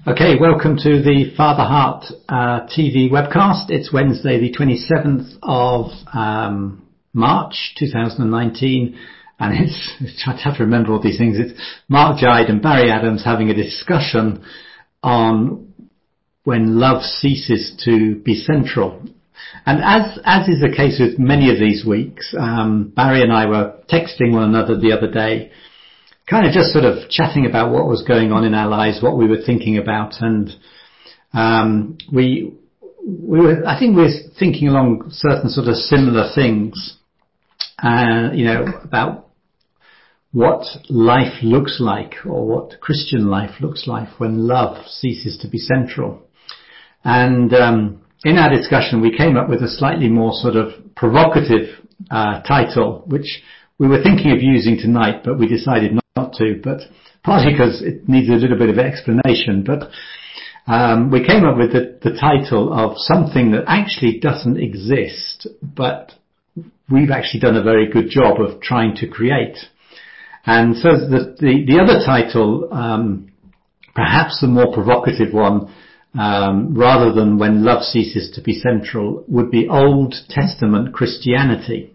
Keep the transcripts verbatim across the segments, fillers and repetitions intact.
Okay, welcome to the Father Heart uh, T V webcast. It's Wednesday the twenty-seventh of um, March two thousand nineteen, and it's, I have to remember all these things. It's Mark Jide and Barry Adams having a discussion on when love ceases to be central. And as as is the case with many of these weeks, um, Barry and I were texting one another the other day, kind of just sort of chatting about what was going on in our lives, what we were thinking about, and um, we we were, I think we were thinking along certain sort of similar things, uh, you know, about what life looks like, or what Christian life looks like when love ceases to be central. And um, in our discussion, we came up with a slightly more sort of provocative uh, title, which we were thinking of using tonight, but we decided not not to, but partly because it needs a little bit of explanation. But um, we came up with the, the title of something that actually doesn't exist, but we've actually done a very good job of trying to create. And so the the, the other title, um, perhaps the more provocative one, um, rather than When Love Ceases to Be Central, would be Old Testament Christianity.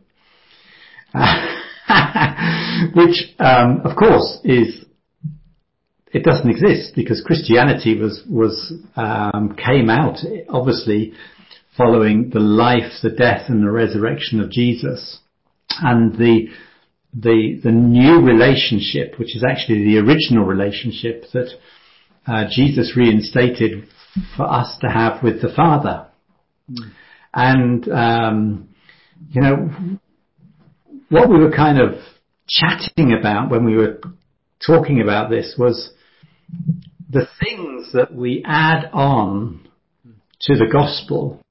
Uh, which, um, of course, is, it doesn't exist, because Christianity was, was, um, came out, obviously, following the life, the death and the resurrection of Jesus. And the, the, the new relationship, which is actually the original relationship that, uh, Jesus reinstated for us to have with the Father. Mm. And, um, you know, what we were kind of chatting about when we were talking about this was the things that we add on to the gospel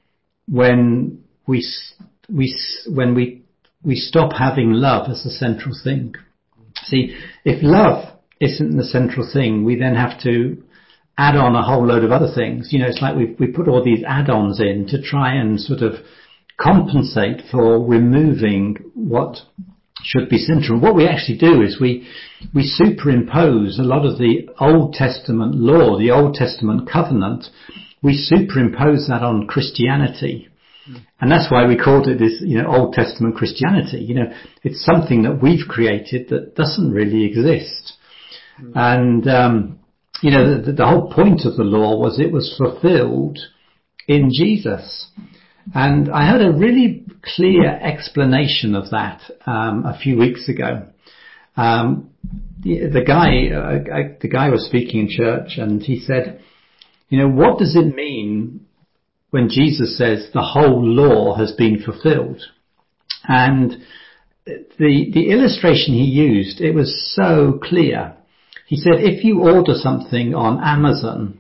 when we we when we we stop having love as the central thing. See, if love isn't the central thing, we then have to add on a whole load of other things. You know, it's like we we put all these add-ons in to try and sort of compensate for removing what should be central. What we actually do is we we superimpose a lot of the Old Testament law, the Old Testament covenant. We superimpose that on Christianity, mm. and that's why we called it this, you know, Old Testament Christianity. You know, it's something that we've created that doesn't really exist, mm. and um, you know, the, the whole point of the law was it was fulfilled in Jesus. And I heard a really clear explanation of that um, a few weeks ago. Um, the, the guy, uh, I, the guy was speaking in church, and he said, "You know, what does it mean when Jesus says the whole law has been fulfilled?" And the the illustration he used, it was so clear. He said, if you order something on Amazon,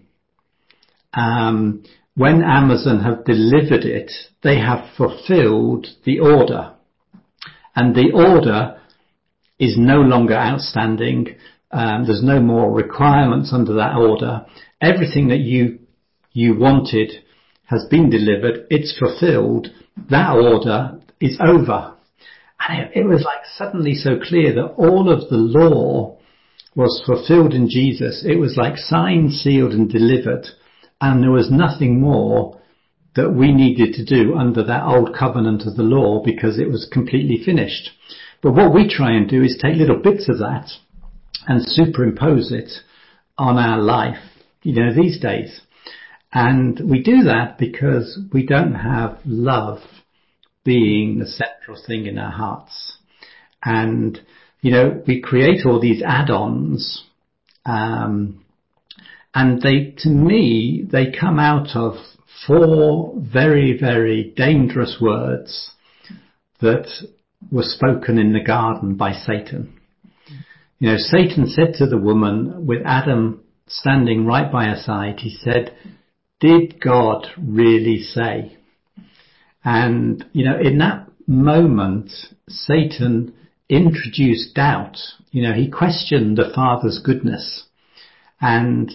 um, when Amazon have delivered it, they have fulfilled the order. And the order is no longer outstanding. Um, there's no more requirements under that order. Everything that you you wanted has been delivered. It's fulfilled. That order is over. And it, it was like suddenly so clear that all of the law was fulfilled in Jesus. It was like signed, sealed and delivered. And there was nothing more that we needed to do under that old covenant of the law, because it was completely finished. But what we try and do is take little bits of that and superimpose it on our life, you know, these days. And we do that because we don't have love being the central thing in our hearts. And, you know, we create all these add-ons, um, and they, to me, they come out of four very, very dangerous words that were spoken in the garden by Satan. You know, Satan said to the woman, with Adam standing right by her side, he said, "Did God really say?" And, you know, in that moment, Satan introduced doubt. You know, he questioned the Father's goodness. And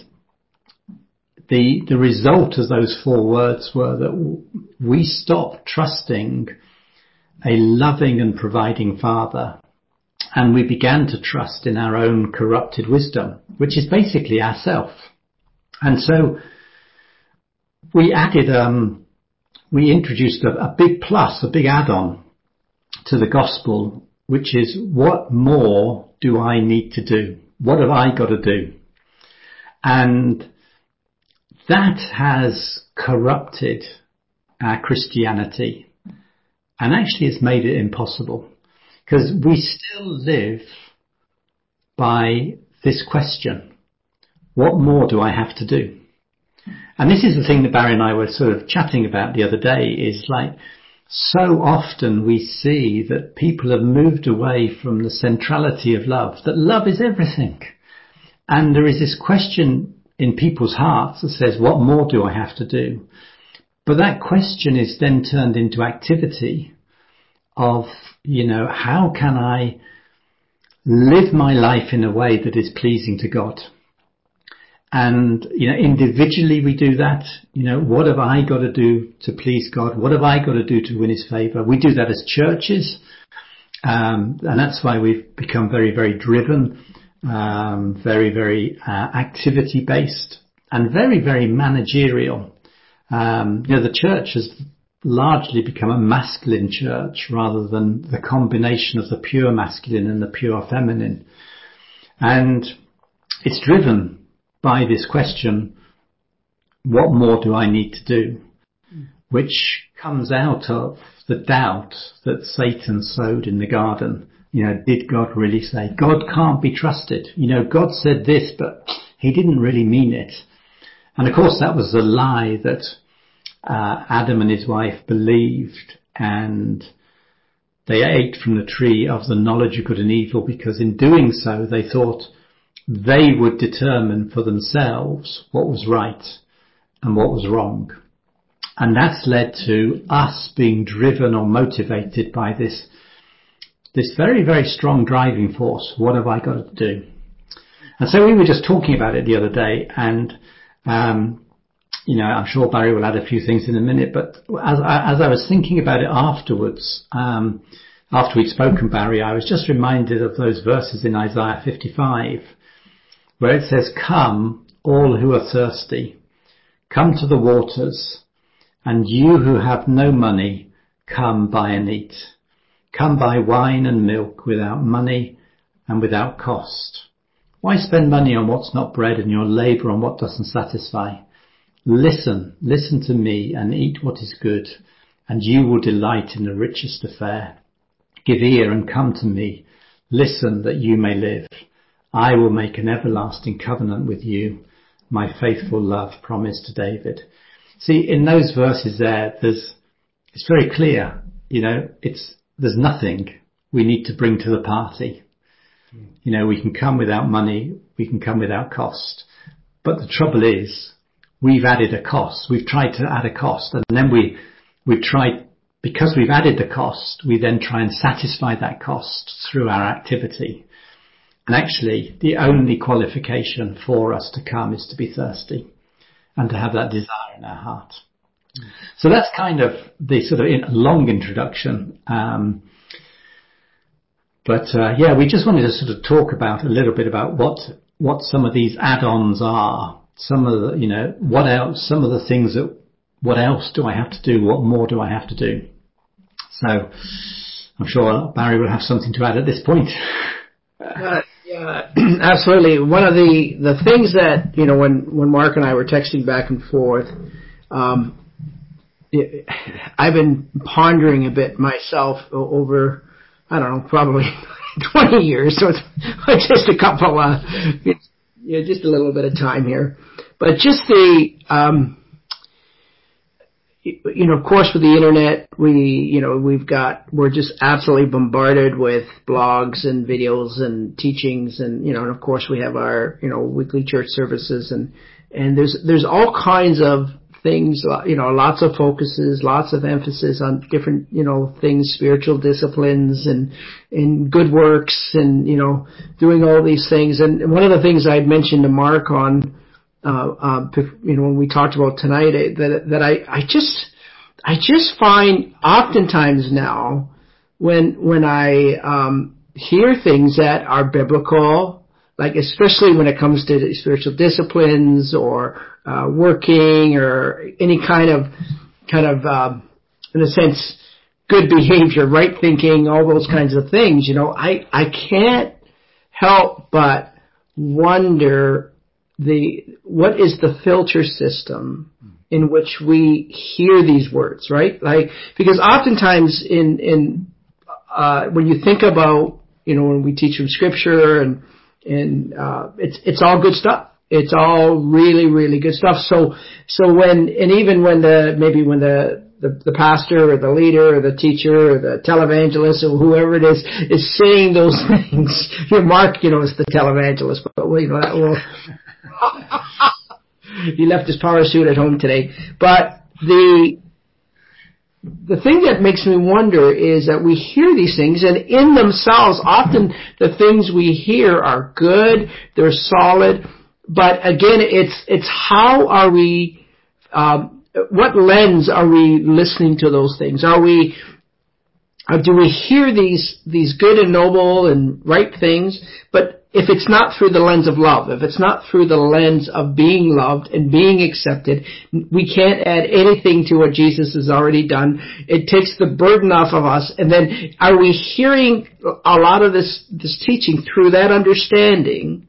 The, the result of those four words were that we stopped trusting a loving and providing Father, and we began to trust in our own corrupted wisdom, which is basically ourself. And so we added, um, we introduced a, a big plus, a big add-on to the gospel, which is, what more do I need to do? What have I got to do? And that has corrupted our Christianity, and actually it's made it impossible, because we still live by this question: what more do I have to do? And this is the thing that Barry and I were sort of chatting about the other day, is like, so often we see that people have moved away from the centrality of love, that love is everything. And there is this question in people's hearts that says, what more do I have to do? But that question is then turned into activity of, you know, how can I live my life in a way that is pleasing to God? And, you know, individually we do that. You know, what have I got to do to please God? What have I got to do to win his favour? We do that as churches. Um, and that's why we've become very, very driven, um, very, very uh, activity based, and very, very managerial. Um, you know, the church has largely become a masculine church rather than the combination of the pure masculine and the pure feminine. And it's driven by this question, what more do I need to do? Which comes out of the doubt that Satan sowed in the garden. You know, did God really say? God can't be trusted. You know, God said this, but he didn't really mean it. And of course that was the lie that uh, Adam and his wife believed, and they ate from the tree of the knowledge of good and evil, because in doing so they thought they would determine for themselves what was right and what was wrong. And that's led to us being driven or motivated by this this very, very strong driving force. What have I got to do? And so we were just talking about it the other day, and um, you know, I'm sure Barry will add a few things in a minute, but as I, as I was thinking about it afterwards, um, after we'd spoken, Barry, I was just reminded of those verses in Isaiah fifty-five, where it says, come, all who are thirsty, come to the waters, and you who have no money, come buy and eat. Come buy wine and milk without money and without cost. Why spend money on what's not bread and your labour on what doesn't satisfy? Listen, listen to me and eat what is good, and you will delight in the richest of fare. Give ear and come to me. Listen that you may live. I will make an everlasting covenant with you, my faithful love promised to David. See, in those verses there, there's, it's very clear, you know, it's, there's nothing we need to bring to the party. You know, we can come without money, we can come without cost. But the trouble is, we've added a cost. We've tried to add a cost, and then we, we've tried, because we've added the cost, we then try and satisfy that cost through our activity. And actually, the only qualification for us to come is to be thirsty and to have that desire in our heart. Mm. So that's kind of the sort of in, long introduction. Um, but uh, yeah, we just wanted to sort of talk about a little bit about what what some of these add-ons are. Some of the, you know, what else? Some of the things that, what else do I have to do? What more do I have to do? So I'm sure Barry will have something to add at this point. Uh, yeah, absolutely. One of the, the things that, you know, when, when Mark and I were texting back and forth, um, it, I've been pondering a bit myself over, I don't know, probably twenty years. So it's just a couple, uh, it's, you know, just a little bit of time here. But just the, um, you know, of course, with the internet, we, you know, we've got, we're just absolutely bombarded with blogs and videos and teachings, and, you know, and of course we have our, you know, weekly church services, and, and there's, there's all kinds of things, you know, lots of focuses, lots of emphasis on different, you know, things, spiritual disciplines and, and good works, and, you know, doing all these things. And one of the things I'd mentioned to Mark on, Uh, uh, you know, when we talked about tonight, that that I, I just I just find oftentimes now when when I um, hear things that are biblical, like especially when it comes to spiritual disciplines or uh, working or any kind of kind of um, in a sense good behavior, right thinking, all those kinds of things. You know, I I can't help but wonder the what is the filter system in which we hear these words, right? Like, because oftentimes in, in, uh, when you think about, you know, when we teach from scripture and, and, uh, it's, it's all good stuff. It's all really, really good stuff. So, so when, and even when the, maybe when the, the, the pastor or the leader or the teacher or the televangelist or whoever it is, is saying those things, your Mark, you know, is the televangelist, but well, you know, that will, he left his power suit at home today. But the the thing that makes me wonder is that we hear these things, and in themselves, often the things we hear are good, they're solid. But again, it's it's how are we, um, what lens are we listening to those things? Are we, or do we hear these these good and noble and right things, but if it's not through the lens of love, if it's not through the lens of being loved and being accepted, we can't add anything to what Jesus has already done. It takes the burden off of us. And then are we hearing a lot of this, this teaching through that understanding?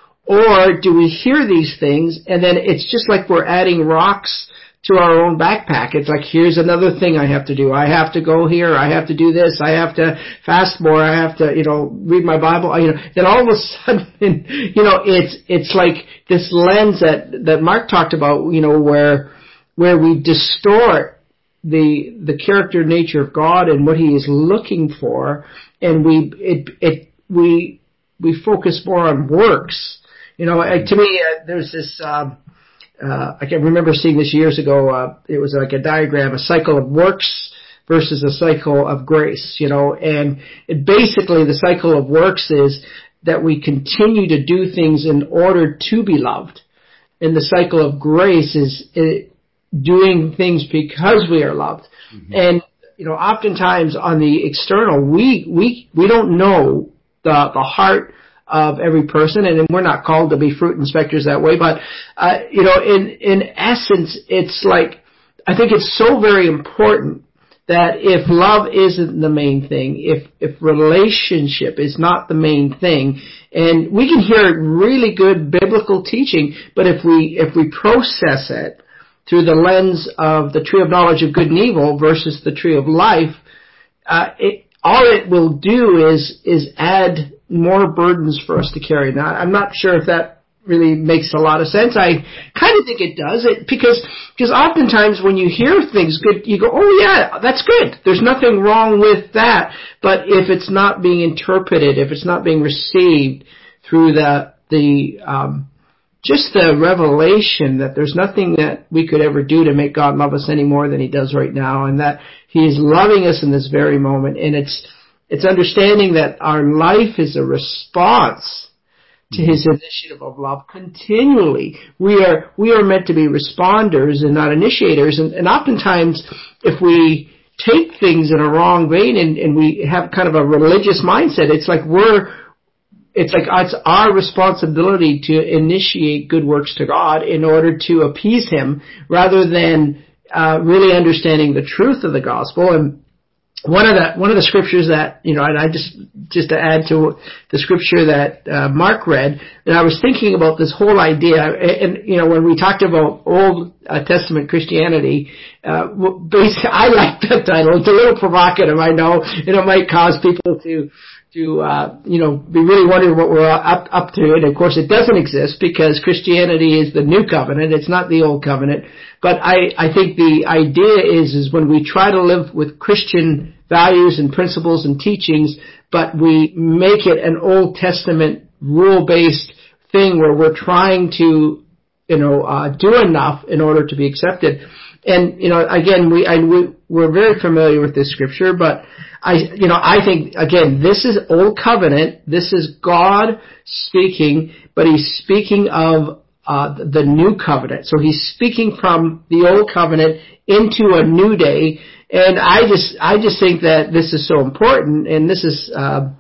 Or do we hear these things and then it's just like we're adding rocks to our own backpack? It's like, here's another thing I have to do. I have to go here. I have to do this. I have to fast more. I have to, you know, read my Bible. You know, then all of a sudden, you know, it's, it's like this lens that, that Mark talked about, you know, where, where we distort the, the character nature of God and what He is looking for. And we, it, it, we, we focus more on works. You know, to me, uh, there's this, um, Uh, I can remember seeing this years ago. Uh, it was like a diagram, a cycle of works versus a cycle of grace, you know, and it basically the cycle of works is that we continue to do things in order to be loved. And the cycle of grace is it, doing things because we are loved. Mm-hmm. And, you know, oftentimes on the external, we, we, we don't know the, the heart of every person, and we're not called to be fruit inspectors that way, but, uh, you know, in, in essence, it's like, I think it's so very important that if love isn't the main thing, if, if relationship is not the main thing, and we can hear really good biblical teaching, but if we, if we process it through the lens of the tree of knowledge of good and evil versus the tree of life, uh, it, all it will do is, is add more burdens for us to carry. Now, I'm not sure if that really makes a lot of sense. I kind of think it does, it, because because oftentimes when you hear things good, you go, oh yeah, that's good. There's nothing wrong with that. But if it's not being interpreted, if it's not being received through the the um, just the revelation that there's nothing that we could ever do to make God love us any more than He does right now, and that He is loving us in this very moment, and it's It's understanding that our life is a response to His initiative of love continually. We are, we are meant to be responders and not initiators. And, and oftentimes, if we take things in a wrong vein and, and we have kind of a religious mindset, it's like we're, it's like it's our responsibility to initiate good works to God in order to appease Him rather than, uh, really understanding the truth of the gospel. And One of the one of the scriptures that, you know, and I just just to add to the scripture that uh, Mark read, and I was thinking about this whole idea, and, and you know, when we talked about Old uh, Testament Christianity, uh, basically, I like that title. It's a little provocative, I know, and it might cause people to to uh, you know be really wondering what we're up up to, and of course, it doesn't exist because Christianity is the new covenant; it's not the old covenant. But I, I think the idea is, is when we try to live with Christian values and principles and teachings, but we make it an Old Testament rule-based thing where we're trying to, you know, uh, do enough in order to be accepted. And, you know, again, we, I, we, we're very familiar with this scripture, but I, you know, I think, again, this is Old Covenant. This is God speaking, but He's speaking of Uh, the new covenant. So He's speaking from the old covenant into a new day. And I just, I just think that this is so important. And this is, uh,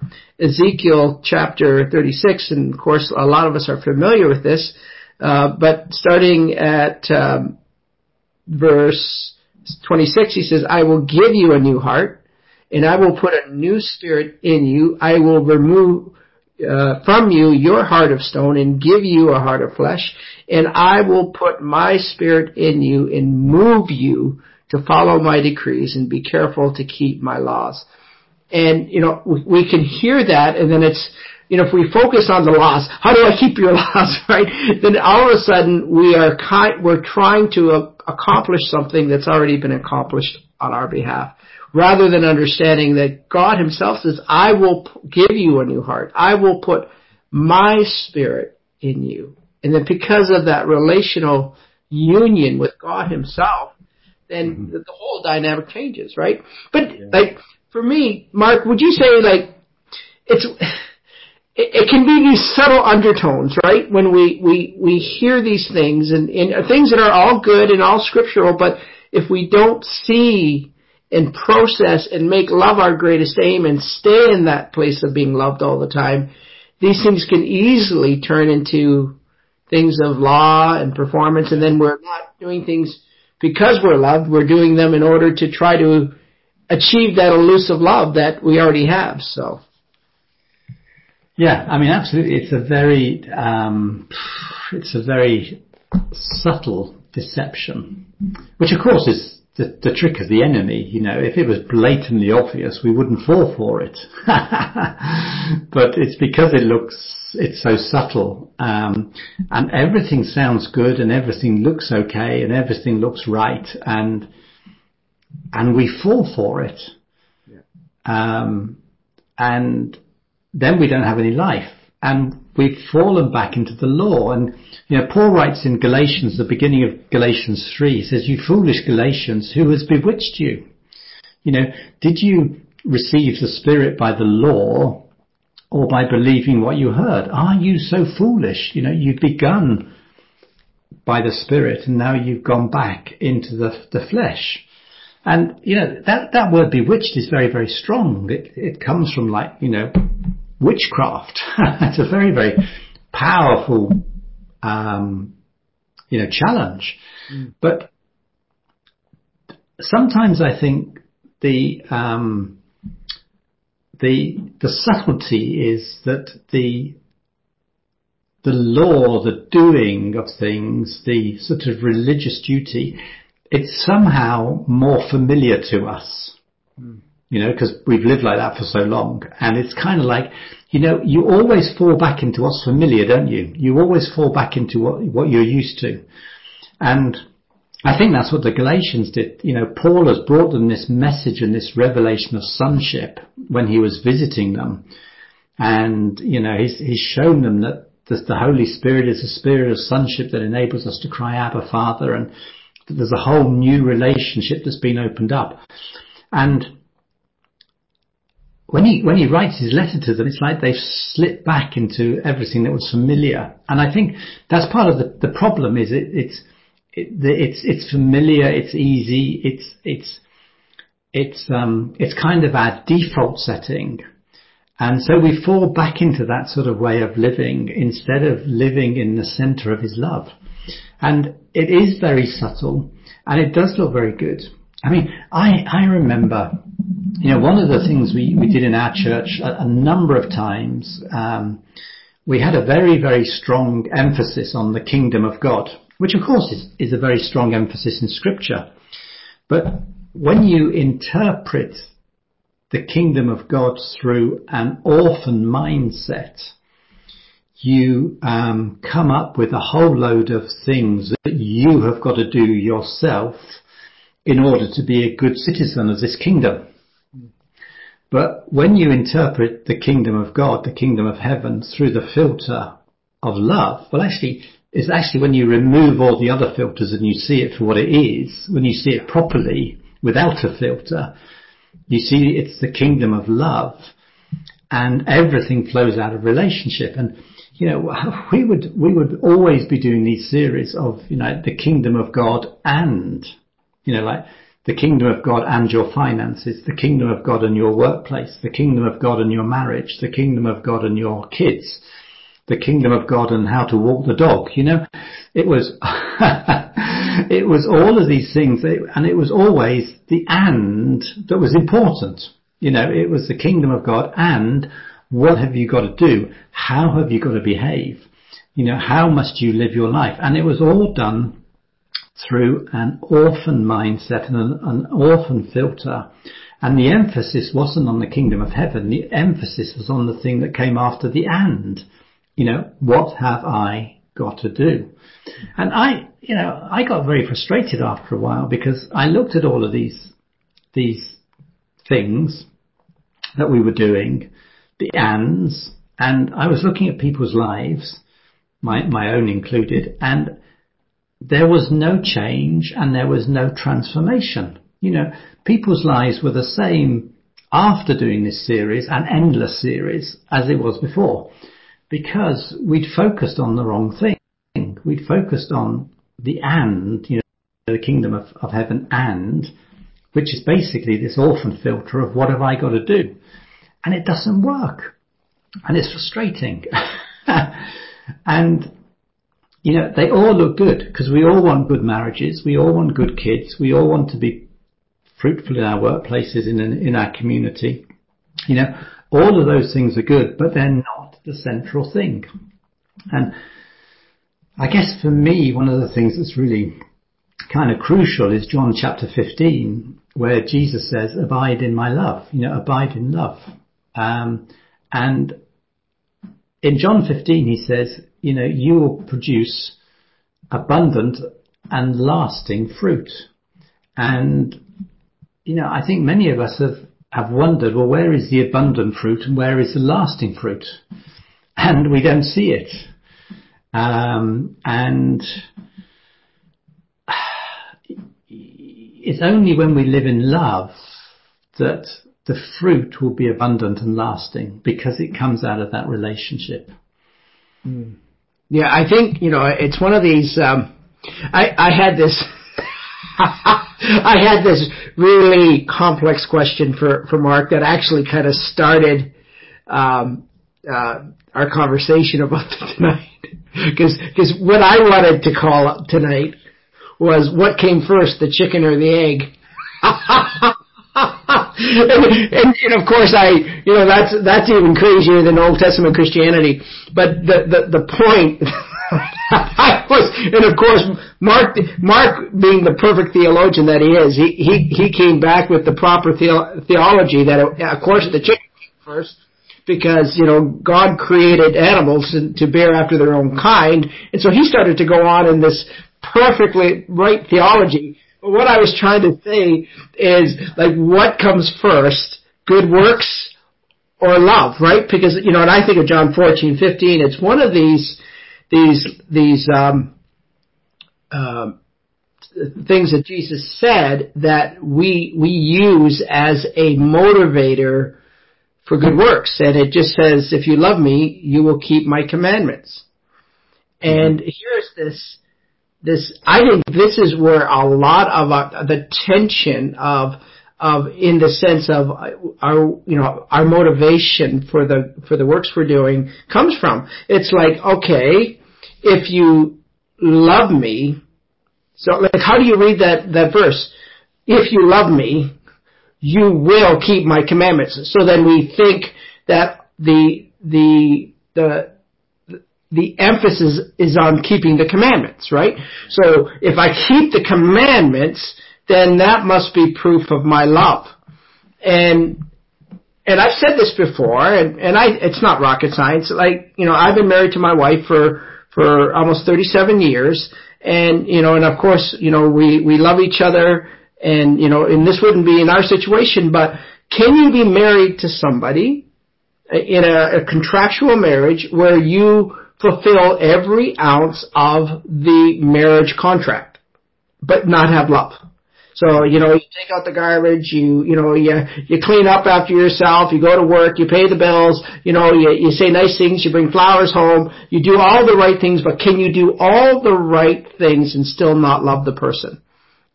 Ezekiel chapter thirty-six, and of course a lot of us are familiar with this, uh, but starting at um, verse twenty-six, he says, I will give you a new heart, and I will put a new spirit in you. I will remove uh, from you your heart of stone and give you a heart of flesh, and I will put my spirit in you and move you to follow my decrees and be careful to keep my laws. And, you know, we, we can hear that, and then it's, you know, if we focus on the laws, how do I keep your laws, right? Then all of a sudden we are kind, we're trying to uh, accomplish something that's already been accomplished on our behalf, rather than understanding that God himself says, I will p- give you a new heart. I will put my spirit in you. And then because of that relational union with God himself, then mm-hmm. the, the whole dynamic changes, right? But yeah. like, for me, Mark, would you say like it's it, it can be these subtle undertones, right? When we we we hear these things and, and things that are all good and all scriptural, but if we don't see and process and make love our greatest aim and stay in that place of being loved all the time, these things can easily turn into things of law and performance, and then we're not doing things because we're loved. We're doing them in order to try to achieve that elusive love that we already have. So, yeah, I mean, absolutely, it's a very, um, it's a very subtle deception, which of course is the, the trick of the enemy. You know, if it was blatantly obvious, we wouldn't fall for it. But it's because it looks, it's so subtle, um, and everything sounds good, and everything looks okay, and everything looks right, and and we fall for it. Yeah. Um, and then we don't have any life. And we've fallen back into the law. And, you know, Paul writes in Galatians, the beginning of Galatians three, he says, you foolish Galatians, who has bewitched you? You know, did you receive the Spirit by the law or by believing what you heard? Are you so foolish? You know, you've begun by the Spirit and now you've gone back into the, the flesh. And, you know, that, that word bewitched is very, very strong. It, it comes from like, you know, witchcraft. It's a very, very powerful, um, you know, challenge. Mm. But sometimes I think the, um, the, the subtlety is that the, the law, the doing of things, the sort of religious duty, it's somehow more familiar to us, mm. you know, because we've lived like that for so long. And it's kind of like, you know, you always fall back into what's familiar, don't you? You always fall back into what, what you're used to. And I think that's what the Galatians did. You know, Paul has brought them this message and this revelation of sonship when he was visiting them. And, you know, he's, he's shown them that the Holy Spirit is a spirit of sonship that enables us to cry, Abba, Father, and there's a whole new relationship that's been opened up. And when he when he writes his letter to them, it's like they've slipped back into everything that was familiar. And I think that's part of the, the problem. Is it it's it, it's it's familiar, it's easy, it's it's it's um it's kind of our default setting. And so we fall back into that sort of way of living instead of living in the center of his love. And it is very subtle, and it does look very good. I mean, I, I remember, you know, one of the things we, we did in our church a, a number of times, um, we had a very, very strong emphasis on the kingdom of God, which of course is, is a very strong emphasis in Scripture. But when you interpret the kingdom of God through an orphan mindset, you um, come up with a whole load of things that you have got to do yourself in order to be a good citizen of this kingdom. But when you interpret the kingdom of God, the kingdom of heaven, through the filter of love, well, actually, it's actually when you remove all the other filters and you see it for what it is, when you see it properly, without a filter, you see it's the kingdom of love, and everything flows out of relationship. And you know, we would we would always be doing these series of, you know, the kingdom of God and, you know, like the kingdom of God and your finances, the kingdom of God and your workplace, the kingdom of God and your marriage, the kingdom of God and your kids, the kingdom of God and how to walk the dog. You know, it was, it was all of these things, and it was always the and that was important. You know, it was the kingdom of God and what have you got to do? How have you got to behave? You know, how must you live your life? And it was all done through an orphan mindset and an, an orphan filter. And the emphasis wasn't on the kingdom of heaven. The emphasis was on the thing that came after the and. You know, what have I got to do? And I, you know, I got very frustrated after a while because I looked at all of these, these things that we were doing, the ands, and I was looking at people's lives, my, my own included, and there was no change and there was no transformation. You know, people's lives were the same after doing this series, an endless series, as it was before, because we'd focused on the wrong thing. We'd focused on the and, you know, the kingdom of, of heaven and, which is basically this orphan filter of what have I got to do? And it doesn't work. And it's frustrating. And, you know, they all look good because we all want good marriages. We all want good kids. We all want to be fruitful in our workplaces, in, in our community. You know, all of those things are good, but they're not the central thing. And I guess for me, one of the things that's really kind of crucial is John chapter fifteen, where Jesus says, abide in my love, you know, abide in love. Um, and in John fifteen, he says, you know, you will produce abundant and lasting fruit. And, you know, I think many of us have, have wondered, well, where is the abundant fruit and where is the lasting fruit? And we don't see it. Um, and it's only when we live in love that the fruit will be abundant and lasting, because it comes out of that relationship. Mm. Yeah, I think, you know, it's one of these, um, I, I had this, I had this really complex question for, for Mark that actually kind of started, um, uh, our conversation about tonight. Cause, cause what I wanted to call up tonight was what came first, the chicken or the egg? and, and, and of course I, you know, that's, that's even crazier than Old Testament Christianity. But the, the, the point I was, and of course Mark, Mark being the perfect theologian that he is, he, he, he came back with the proper the, theology that, it, of course, the chicken came first, because, you know, God created animals to bear after their own kind. And so he started to go on in this perfectly right theology. But what I was trying to say is, like, what comes first, good works or love, right? Because, you know, and I think of John fourteen fifteen, it's one of these, these, these, um, um, things that Jesus said that we, we use as a motivator for good works. And it just says, if you love me, you will keep my commandments. And here's this, this, I think this is where a lot of uh, the tension of, of, in the sense of our, you know, our motivation for the, for the works we're doing comes from. It's like, okay, if you love me, so like, how do you read that, that verse? If you love me, you will keep my commandments. So then we think that the, the, the, the emphasis is on keeping the commandments, right? So if I keep the commandments, then that must be proof of my love. And, and I've said this before, and, and I, it's not rocket science. Like, you know, I've been married to my wife for, for almost thirty-seven years. And, you know, and of course, you know, we, we love each other. And, you know, and this wouldn't be in our situation, but can you be married to somebody in a, a contractual marriage where you fulfill every ounce of the marriage contract, but not have love? So, you know, you take out the garbage, you, you know, you, you clean up after yourself, you go to work, you pay the bills, you know, you, you say nice things, you bring flowers home, you do all the right things, but can you do all the right things and still not love the person?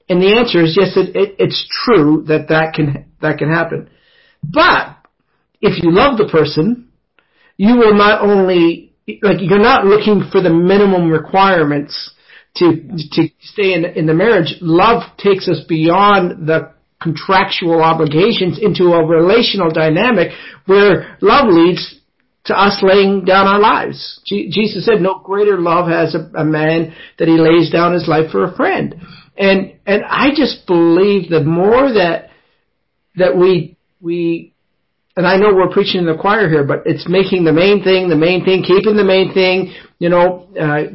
And the answer is yes, it, it, it's true that that can, that can happen. But if you love the person, you will not only, like, you're not looking for the minimum requirements to, to stay in, in the marriage. Love takes us beyond the contractual obligations into a relational dynamic where love leads to us laying down our lives. G- Jesus said, no greater love has a, a man that he lays down his life for a friend. And, and I just believe the more that, that we, we, and I know we're preaching in the choir here, but it's making the main thing, the main thing, keeping the main thing, you know, uh,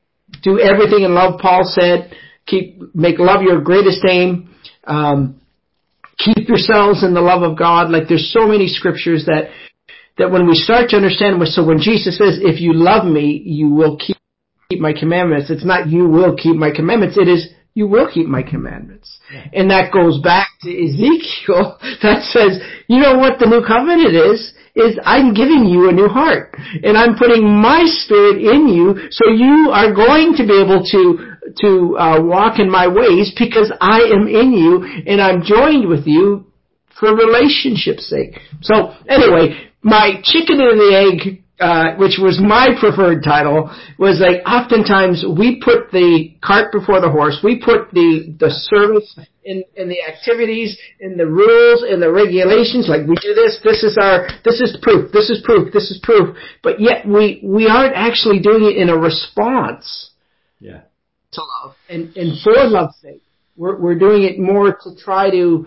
do everything in love, Paul said, keep, make love your greatest aim, um, keep yourselves in the love of God. Like, there's so many scriptures that, that when we start to understand, so when Jesus says, if you love me, you will keep, keep my commandments, it's not you will keep my commandments, it is you will keep my commandments. Yeah. And that goes back to Ezekiel that says, you know what the new covenant is? Is I'm giving you a new heart. And I'm putting my spirit in you, so you are going to be able to to uh, walk in my ways because I am in you and I'm joined with you for relationship's sake. So anyway, my chicken and the egg, uh, which was my preferred title, was like oftentimes we put the cart before the horse. We put the, the service in, in the activities, in the rules, in the regulations, like we do this, this is our, this is proof, this is proof, this is proof. But yet we, we aren't actually doing it in a response yeah. to love and, and for love's sake. We're, we're doing it more to try to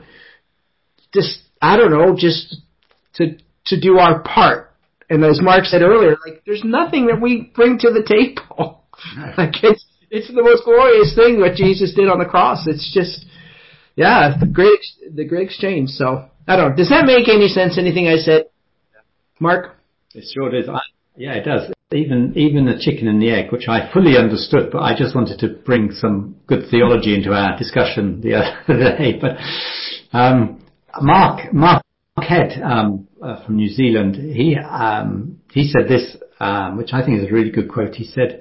just, I don't know, just to, to do our part. And as Mark said earlier, like, there's nothing that we bring to the table. Like, it's, it's the most glorious thing what Jesus did on the cross. It's just, yeah, the great, the great exchange. So, I don't know. Does that make any sense, anything I said? Mark? It sure does. I, yeah, it does. Even, even the chicken and the egg, which I fully understood, but I just wanted to bring some good theology into our discussion the other day. But, um, Mark, Mark Head, um, uh, from New Zealand, he, um, he said this, um, which I think is a really good quote. He said,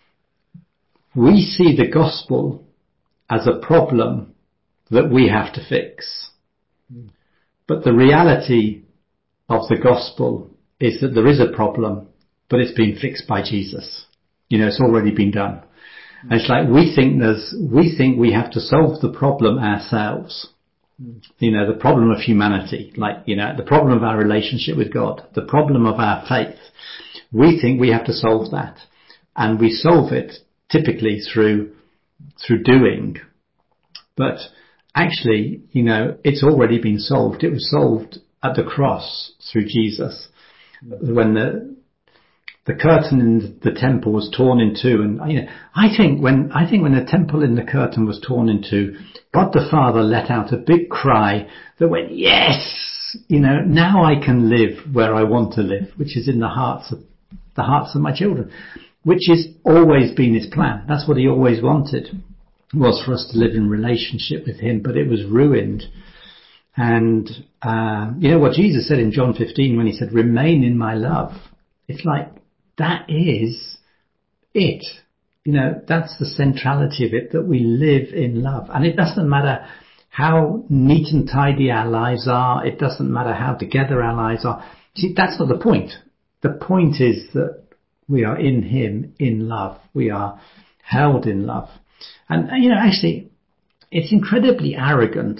we see the gospel as a problem that we have to fix. Mm. But the reality of the gospel is that there is a problem, but it's been fixed by Jesus. You know, it's already been done. Mm. And it's like we think there's, we think we have to solve the problem ourselves. You know, the problem of humanity, like, you know, the problem of our relationship with God, the problem of our faith. We think we have to solve that. And we solve it typically through, through doing. But actually, you know, it's already been solved. It was solved at the cross through Jesus. When the, the curtain in the temple was torn in two, and you know, I think when I think when the temple in the curtain was torn in two, God the Father let out a big cry that went, "Yes, you know, now I can live where I want to live, which is in the hearts of the hearts of my children," which has always been His plan. That's what He always wanted, was for us to live in relationship with Him, but it was ruined. And uh, you know what Jesus said in John fifteen when He said, "Remain in my love." It's like, that is it. You know, that's the centrality of it, that we live in love. And it doesn't matter how neat and tidy our lives are. It doesn't matter how together our lives are. See, that's not the point. The point is that we are in Him in love. We are held in love. And, you know, actually, it's incredibly arrogant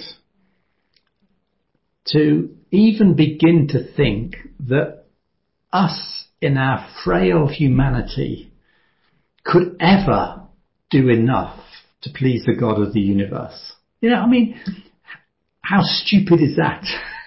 to even begin to think that us in our frail humanity could ever do enough to please the God of the universe. You know, I mean, how stupid is that?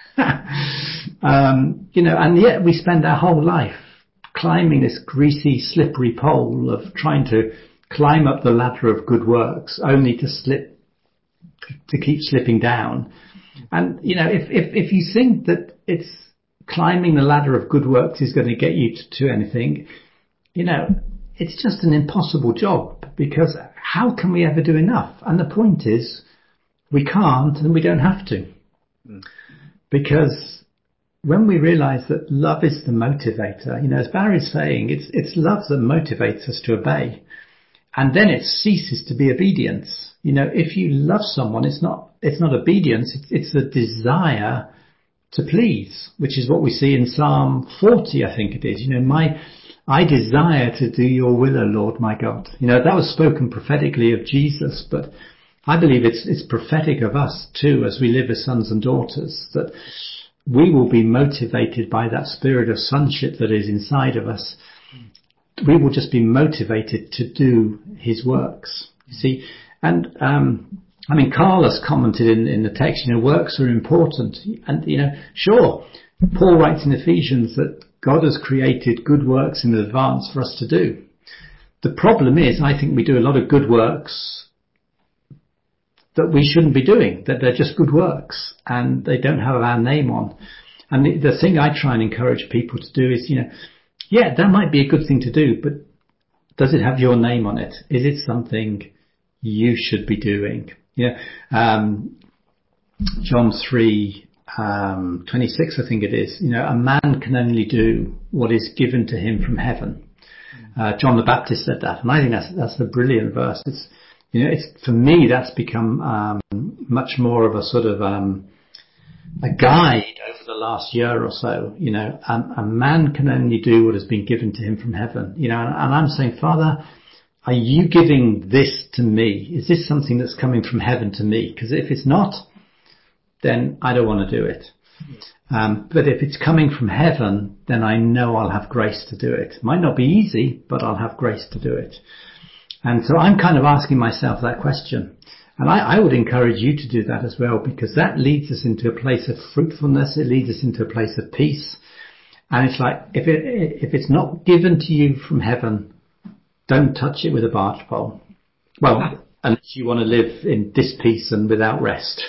um, you know, and yet we spend our whole life climbing this greasy, slippery pole of trying to climb up the ladder of good works, only to slip, to keep slipping down. And, you know, if, if, if you think that it's climbing the ladder of good works is going to get you to, to anything, you know, it's just an impossible job, because how can we ever do enough? And the point is, we can't, and we don't have to. Mm. Because when we realize that love is the motivator, you know, as Barry's saying, it's, it's love that motivates us to obey. and then it ceases to be obedience. You know, if you love someone, it's not, it's not obedience, it's, it's a desire to please, which is what we see in Psalm forty, I think it is. You know, my, I desire to do your will, O Lord, my God. You know, that was spoken prophetically of Jesus, but I believe it's, it's prophetic of us too, as we live as sons and daughters, that we will be motivated by that spirit of sonship that is inside of us. We will just be motivated to do his works. You see, and, um, I mean, Carl has commented in, in the text, you know, works are important. And, you know, sure, Paul writes in Ephesians that God has created good works in advance for us to do. The problem is, I think we do a lot of good works that we shouldn't be doing, that they're just good works and they don't have our name on. And the, the thing I try and encourage people to do is, you know, yeah, that might be a good thing to do, but does it have your name on it? Is it something you should be doing? Yeah. Um, John three, um, twenty-six, I think it is, you know, a man can only do what is given to him from heaven. Uh, John the Baptist said that, and I think that's, that's a brilliant verse. It's, you know, it's, for me, that's become, um, much more of a sort of, um, a guide over the last year or so. You know, um, a man can only do what has been given to him from heaven, you know, and, and I'm saying, Father, are you giving this to me? Is this something that's coming from heaven to me? Because if it's not, then I don't want to do it. Um, but if it's coming from heaven, then I know I'll have grace to do it. It might not be easy, but I'll have grace to do it. And so I'm kind of asking myself that question. And I, I would encourage you to do that as well, because that leads us into a place of fruitfulness. It leads us into a place of peace. And it's like, if it, if it's not given to you from heaven, don't touch it with a barge pole. Well, unless you want to live in dispeace and without rest.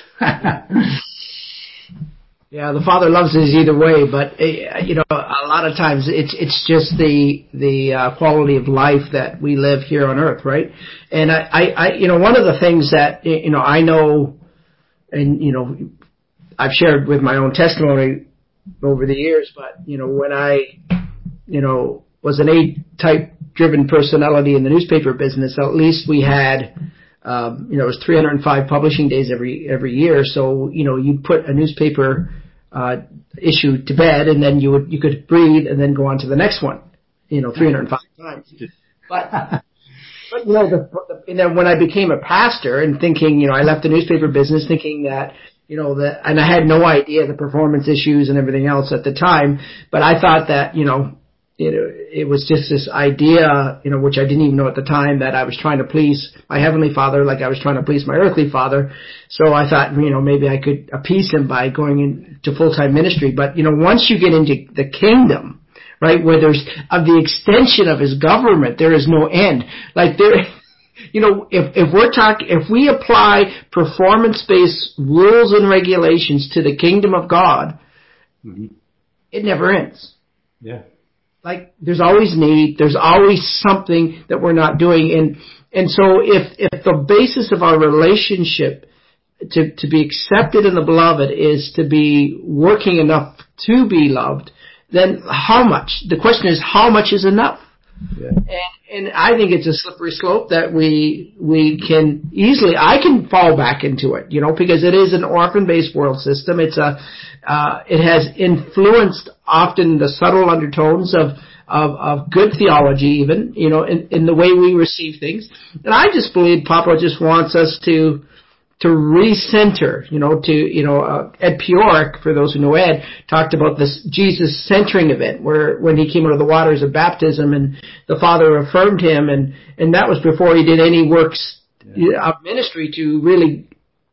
Yeah, the Father loves us either way, but uh, you know, a lot of times it's it's just the the uh, quality of life that we live here on earth, right? And I, I, I, you know, one of the things that you know I know, and you know, I've shared with my own testimony over the years, but you know, when I, you know, was an A-type driven personality in the newspaper business, at least we had. Um, you know, it was three hundred five publishing days every every year. So, you know, you'd put a newspaper uh, issue to bed, and then you would you could breathe, and then go on to the next one. You know, three hundred five times. But, but you know, the, the, and then when I became a pastor, and thinking, you know, I left the newspaper business thinking that, you know, that, and I had no idea the performance issues and everything else at the time, but I thought that, you know. You know, it was just this idea, you know, which I didn't even know at the time, that I was trying to please my heavenly Father like I was trying to please my earthly father. So I thought, you know, maybe I could appease him by going into full-time ministry. But, you know, once you get into the kingdom, right, where there's of the extension of his government, there is no end. Like there, you know, if, if we're talking, if we apply performance-based rules and regulations to the kingdom of God, mm-hmm. it never ends. Yeah. Like, there's always need, there's always something that we're not doing. And, and so if, if the basis of our relationship to, to be accepted in the beloved is to be working enough to be loved, then how much? The question is, how much is enough? Yeah. And, and I think it's a slippery slope that we, we can easily, I can fall back into it, you know, because it is an orphan-based world system. It's a, uh, it has influenced often the subtle undertones of, of, of good theology even, you know, in, in the way we receive things. And I just believe Papa just wants us to, to recenter, you know, to, you know, uh, Ed Piork, for those who know Ed, talked about this Jesus centering event where when he came out of the waters of baptism and the Father affirmed him, and, and that was before he did any works yeah. of ministry to really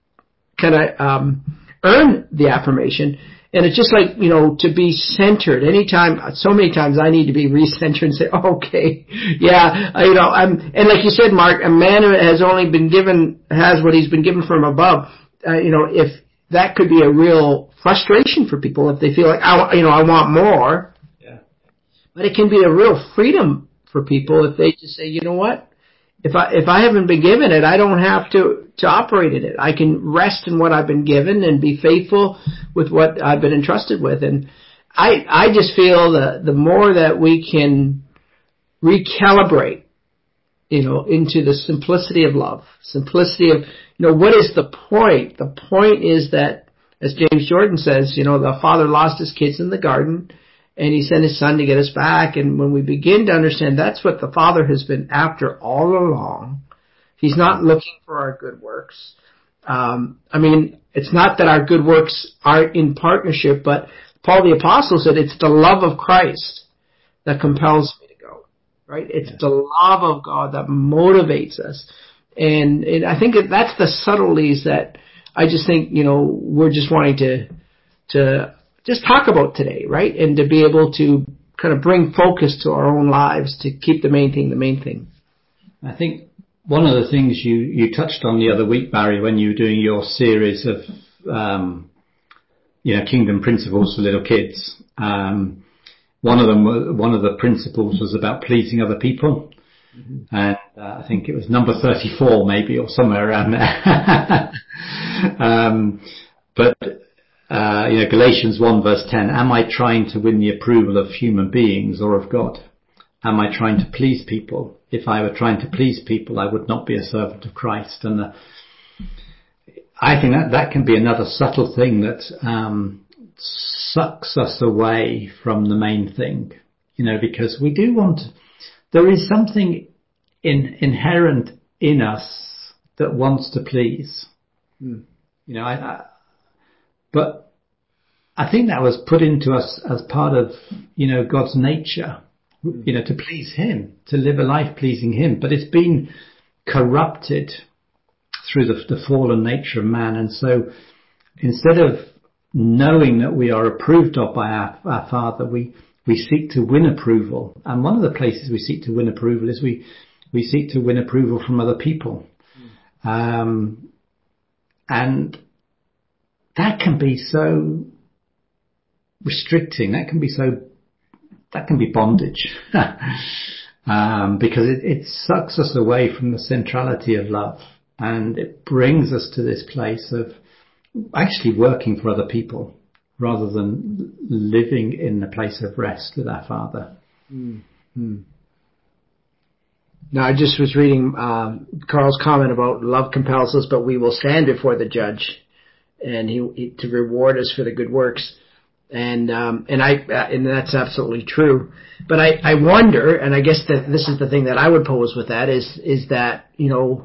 kind of um, earn the affirmation. And it's just like, you know, to be centered. Anytime, so many times I need to be recentered and say, oh, okay, yeah, you know, I'm, and like you said, Mark, a man who has only been given, has what he's been given from above, uh, you know, if that could be a real frustration for people if they feel like, I, you know, I want more. Yeah. But it can be a real freedom for people if they just say, you know what? If I, if I haven't been given it, I don't have to, to operate in it. I can rest in what I've been given and be faithful with what I've been entrusted with. And I, I just feel that the more that we can recalibrate you know, into the simplicity of love, simplicity of, you know, what is the point? The point is that, as James Jordan says, you know, the father lost his kids in the garden and he sent his son to get us back. And when we begin to understand that's what the Father has been after all along, he's not looking for our good works. Um, I mean, it's not that our good works are in partnership, but Paul the Apostle said it's the love of Christ that compels me to go, right? It's the love of God that motivates us. And, and I think that that's the subtleties that I just think, you know, we're just wanting to, to just talk about today, right? And to be able to kind of bring focus to our own lives to keep the main thing the main thing. I think one of the things you, you touched on the other week, Barry, when you were doing your series of, um, you know, kingdom principles for little kids, um, one of them, one of the principles was about pleasing other people. Mm-hmm. And uh, I think it was number thirty-four maybe, or somewhere around there. um, but, uh, you know, Galatians one verse ten, am I trying to win the approval of human beings or of God? Am I trying to please people? If I were trying to please people, I would not be a servant of Christ. And uh, I think that that can be another subtle thing that um, sucks us away from the main thing, you know, because we do want, there is something in, inherent in us that wants to please. Mm. You know, I, I, but I think that was put into us as part of, you know, God's nature. You know, to please him, to live a life pleasing him. But it's been corrupted through the, the fallen nature of man. And so instead of knowing that we are approved of by our, our Father, we, we seek to win approval. And one of the places we seek to win approval is we, we seek to win approval from other people. Mm. Um, and that can be so restricting. That can be so That can be bondage, um, because it, it sucks us away from the centrality of love, and it brings us to this place of actually working for other people rather than living in the place of rest with our Father. Mm-hmm. Now, I just was reading um, Carl's comment about love compels us, but we will stand before the judge, and he, he to reward us for the good works. And, um, and I, uh, and that's absolutely true. But I, I wonder, and I guess that this is the thing that I would pose with that is, is that, you know,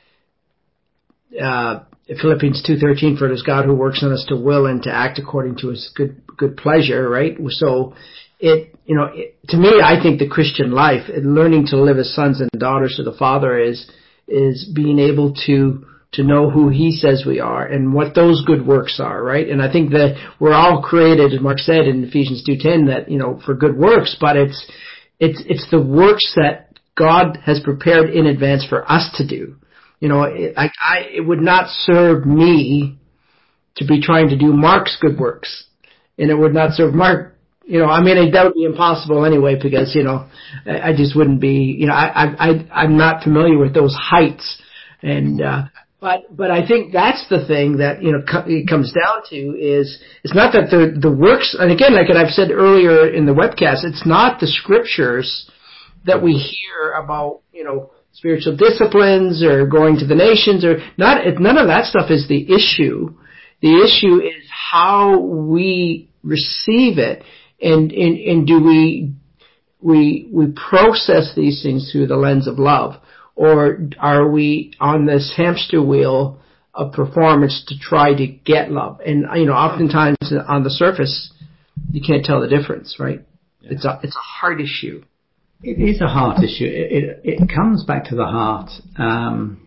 uh, Philippians two thirteen, for it is God who works on us to will and to act according to his good, good pleasure, right? So it, you know, it, to me, I think the Christian life, learning to live as sons and daughters to the Father is, is being able to, to know who he says we are and what those good works are, right? And I think that we're all created, as Mark said in Ephesians two ten, that, you know, for good works, but it's, it's, it's the works that God has prepared in advance for us to do. You know, it, I, I, it would not serve me to be trying to do Mark's good works, and it would not serve Mark. You know, I mean, that would be impossible anyway, because, you know, I, I just wouldn't be, you know, I, I, I'm not familiar with those heights. And, uh, But but I think that's the thing that, you know, co- it comes down to is it's not that the the works, and again, like I've said earlier in the webcast, it's not the scriptures that we hear about, you know, spiritual disciplines or going to the nations or not. None of that stuff is the issue. The issue is how we receive it, and and, and do we we we process these things through the lens of love. Or are we on this hamster wheel of performance to try to get love? And, you know, oftentimes on the surface, you can't tell the difference, right? Yeah. It's a, it's a heart issue. It is a heart issue. It, it, it comes back to the heart, um,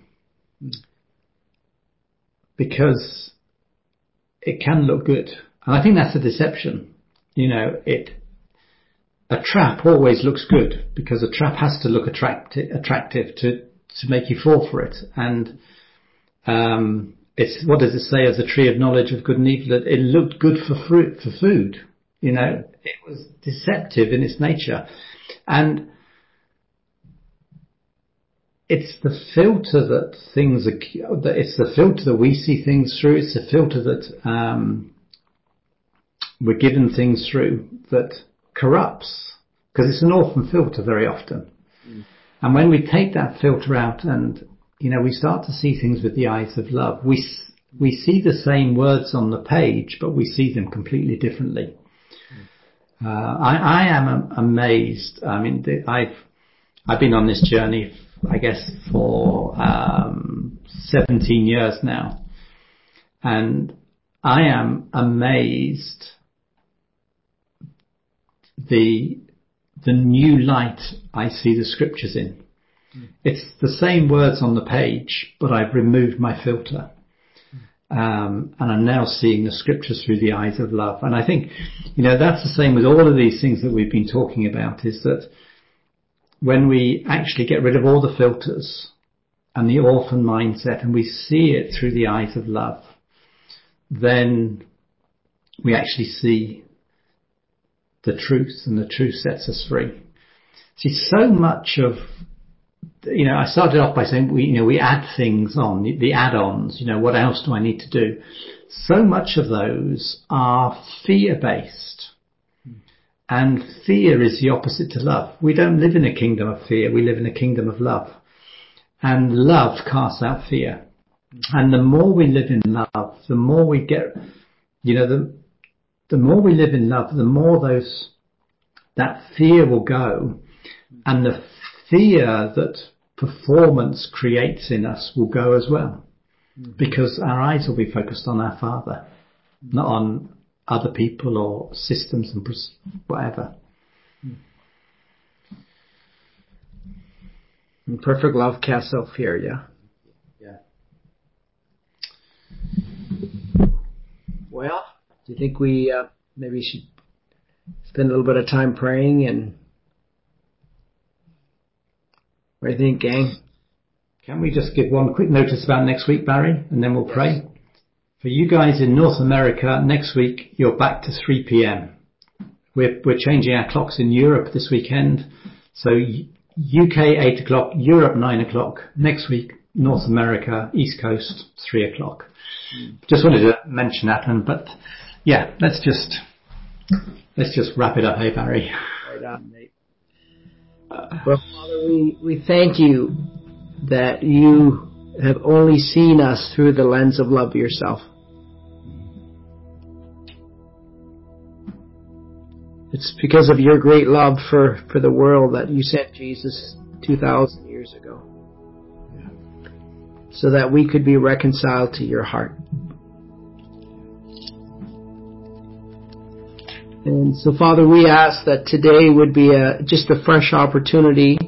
because it can look good. And I think that's a deception. You know, it, a trap always looks good because a trap has to look attractive, attractive to, to make you fall for it. And, um, it's, what does it say of the tree of knowledge of good and evil? That it looked good for fruit, for food. You know, it was deceptive in its nature. And it's the filter that things are, that it's the filter that we see things through. It's the filter that, um, we're given things through that corrupts, because it's an orphan filter very often. Mm. And when we take that filter out and, you know, we start to see things with the eyes of love, we we see the same words on the page, but we see them completely differently. Uh, I, I am amazed. I mean, the, I've I've been on this journey, I guess, for um, seventeen years now, and I am amazed the the new light I see the scriptures in. Mm. It's the same words on the page, but I've removed my filter. Um, and I'm now seeing the scriptures through the eyes of love. And I think, you know, that's the same with all of these things that we've been talking about, is that when we actually get rid of all the filters and the orphan mindset and we see it through the eyes of love, then we actually see the truth, and the truth sets us free. See, so much of, you know, I started off by saying we, you know, we add things on, the, the add-ons, you know, what else do I need to do? So much of those are fear-based. And fear is the opposite to love. We don't live in a kingdom of fear, we live in a kingdom of love. And love casts out fear. And the more we live in love, the more we get, you know, the the more we live in love, the more those, that fear will go, and the fear that performance creates in us will go as well. Mm-hmm. Because our eyes will be focused on our Father, not on other people or systems and whatever. And perfect love casts out fear, yeah? Yeah. Well, do you think we uh, maybe should spend a little bit of time praying? And what do you think, gang? Can we just give one quick notice about next week, Barry, and then we'll pray? Yes. For you guys in North America, next week you're back to three p.m. We're we're changing our clocks in Europe this weekend. So U K eight o'clock, Europe nine o'clock. Next week, North America, East Coast three o'clock. Mm. Just wanted to mention that, and but. Yeah, let's just let's just wrap it up, hey Barry. Right on, mate. Uh, well, Father, we, we thank you that you have only seen us through the lens of love yourself. It's because of your great love for, for the world that you sent Jesus two thousand years ago, so that we could be reconciled to your heart. And so, Father, we ask that today would be a, just a fresh opportunity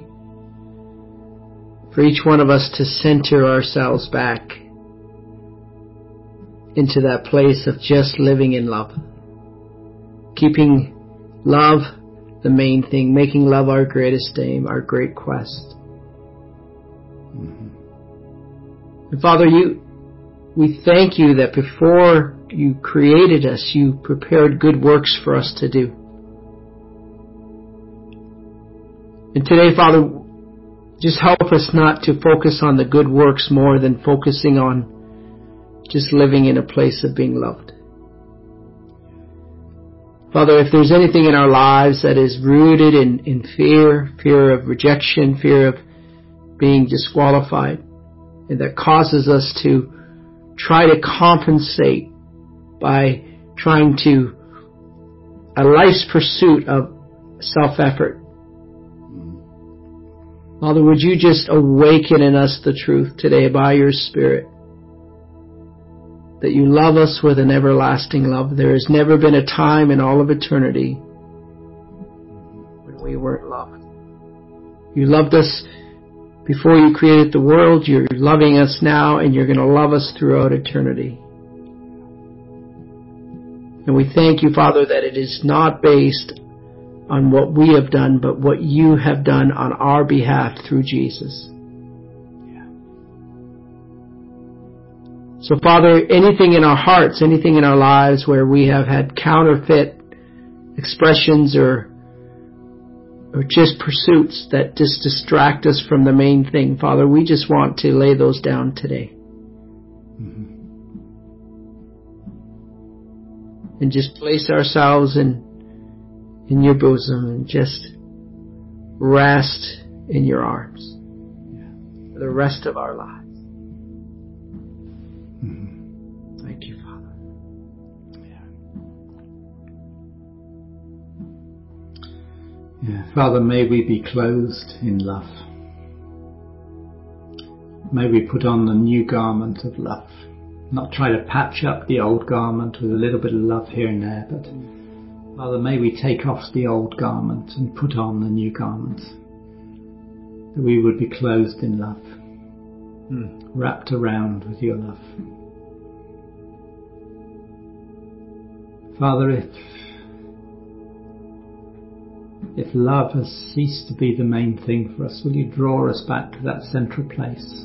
for each one of us to center ourselves back into that place of just living in love. Keeping love the main thing, making love our greatest aim, our great quest. Mm-hmm. And Father, you, we thank you that before you created us, you prepared good works for us to do. And today, Father, just help us not to focus on the good works more than focusing on just living in a place of being loved. Father, if there's anything in our lives that is rooted in, in fear, fear of rejection, fear of being disqualified, and that causes us to try to compensate by trying to a life's pursuit of self-effort. Father, would you just awaken in us the truth today by your Spirit, that you love us with an everlasting love. There has never been a time in all of eternity when we weren't loved. You loved us before you created the world. You're loving us now, and you're going to love us throughout eternity. And we thank you, Father, that it is not based on what we have done, but what you have done on our behalf through Jesus. Yeah. So, Father, anything in our hearts, anything in our lives where we have had counterfeit expressions or or just pursuits that just distract us from the main thing, Father, we just want to lay those down today. Mm-hmm. And just place ourselves in in your bosom and just rest in your arms for the rest of our lives. Mm-hmm. Thank you, Father. Yeah. Yeah. Father, may we be clothed in love. May we put on the new garment of love. Not try to patch up the old garment with a little bit of love here and there, but Father, may we take off the old garment and put on the new garment. That we would be clothed in love, mm. wrapped around with your love. Father, if, if love has ceased to be the main thing for us, will you draw us back to that central place?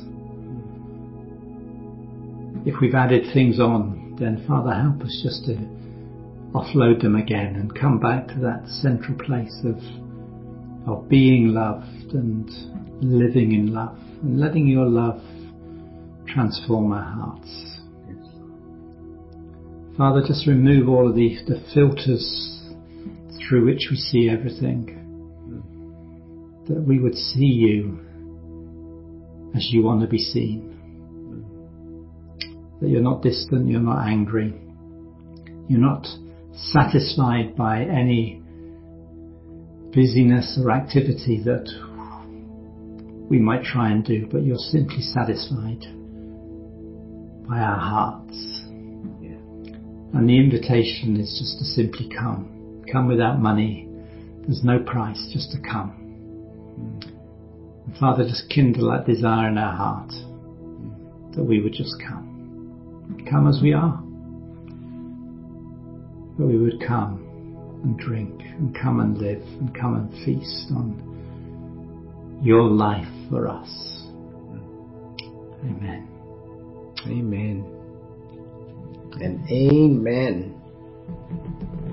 If we've added things on, then Father, help us just to offload them again and come back to that central place of, of being loved and living in love and letting your love transform our hearts. Father, just remove all of the, the filters through which we see everything. That we would see you as you want to be seen. That you're not distant, you're not angry, you're not satisfied by any busyness or activity that we might try and do, but you're simply satisfied by our hearts. Yeah. And the invitation is just to simply come. Come without money. There's no price, just to come. Mm. And Father, just kindle that desire in our heart that we would just come. Come as we are, but we would come and drink and come and live and come and feast on your life for us. Amen. Amen. And amen.